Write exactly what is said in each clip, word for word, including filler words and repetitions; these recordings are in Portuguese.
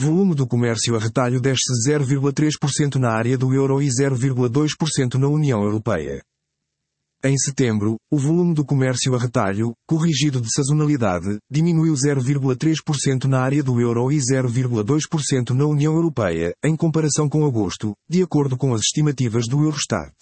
Volume do comércio a retalho desce zero vírgula três por cento na área do euro e zero vírgula dois por cento na União Europeia. Em setembro, o volume do comércio a retalho, corrigido de sazonalidade, diminuiu zero vírgula três por cento na área do euro e zero vírgula dois por cento na União Europeia, em comparação com agosto, de acordo com as estimativas do Eurostat.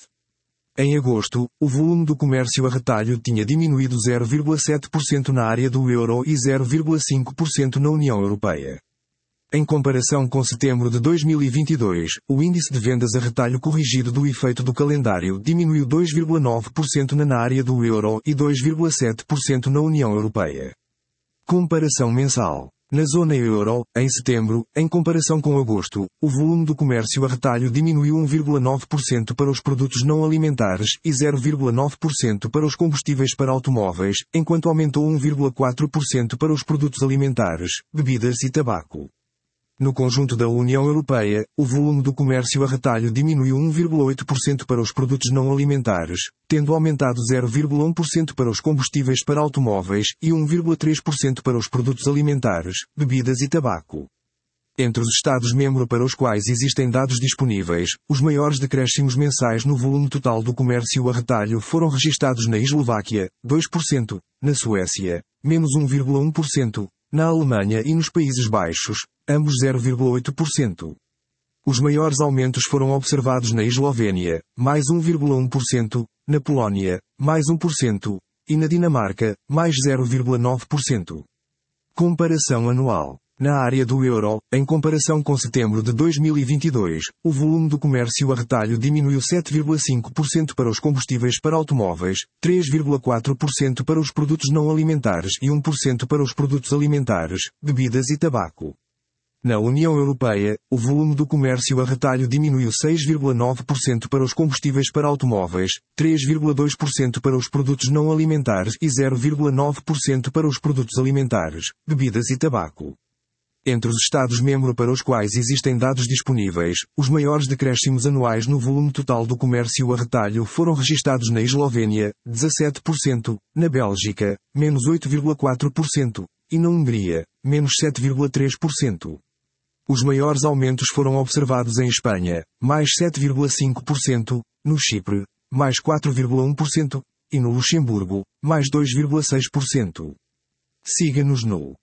Em agosto, o volume do comércio a retalho tinha diminuído zero vírgula sete por cento na área do euro e zero vírgula cinco por cento na União Europeia. Em comparação com setembro de dois mil e vinte e dois, o índice de vendas a retalho corrigido do efeito do calendário diminuiu dois vírgula nove por cento na área do euro e dois vírgula sete por cento na União Europeia. Comparação mensal. Na zona euro, em setembro, em comparação com agosto, o volume do comércio a retalho diminuiu um vírgula nove por cento para os produtos não alimentares e zero vírgula nove por cento para os combustíveis para automóveis, enquanto aumentou um vírgula quatro por cento para os produtos alimentares, bebidas e tabaco. No conjunto da União Europeia, o volume do comércio a retalho diminuiu um vírgula oito por cento para os produtos não alimentares, tendo aumentado zero vírgula um por cento para os combustíveis para automóveis e um vírgula três por cento para os produtos alimentares, bebidas e tabaco. Entre os Estados-membros para os quais existem dados disponíveis, os maiores decréscimos mensais no volume total do comércio a retalho foram registados na Eslováquia, dois por cento, na Suécia, menos um vírgula um por cento, na Alemanha e nos Países Baixos, ambos zero vírgula oito por cento. Os maiores aumentos foram observados na Eslovénia, mais um vírgula um por cento, na Polónia, mais um por cento, e na Dinamarca, mais zero vírgula nove por cento. Comparação anual. Na área do euro, em comparação com setembro de dois mil e vinte e dois, o volume do comércio a retalho diminuiu sete vírgula cinco por cento para os combustíveis para automóveis, três vírgula quatro por cento para os produtos não alimentares e um por cento para os produtos alimentares, bebidas e tabaco. Na União Europeia, o volume do comércio a retalho diminuiu seis vírgula nove por cento para os combustíveis para automóveis, três vírgula dois por cento para os produtos não alimentares e zero vírgula nove por cento para os produtos alimentares, bebidas e tabaco. Entre os Estados-membros para os quais existem dados disponíveis, os maiores decréscimos anuais no volume total do comércio a retalho foram registados na Eslovénia, dezassete por cento, na Bélgica, menos oito vírgula quatro por cento, e na Hungria, menos sete vírgula três por cento. Os maiores aumentos foram observados em Espanha, mais sete vírgula cinco por cento, no Chipre, mais quatro vírgula um por cento, e no Luxemburgo, mais dois vírgula seis por cento. Siga-nos no